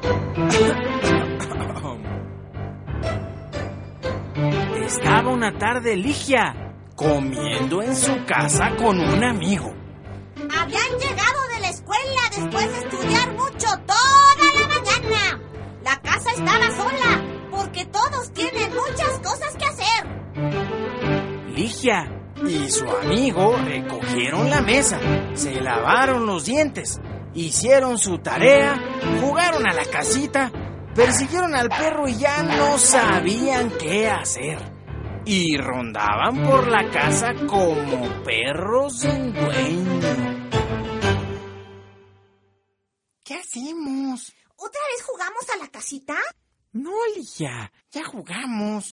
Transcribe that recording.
Estaba una tarde Ligia comiendo en su casa con un amigo. Habían llegado de la escuela después de estudiar mucho toda la mañana. La casa estaba sola porque todos tienen muchas cosas que hacer. Ligia y su amigo recogieron la mesa, se lavaron los dientes, hicieron su tarea, jugaron a la casita, persiguieron al perro y ya no sabían qué hacer. Y rondaban por la casa como perros sin dueño. ¿Qué hacemos? ¿Otra vez jugamos a la casita? No, Ligia, ya jugamos.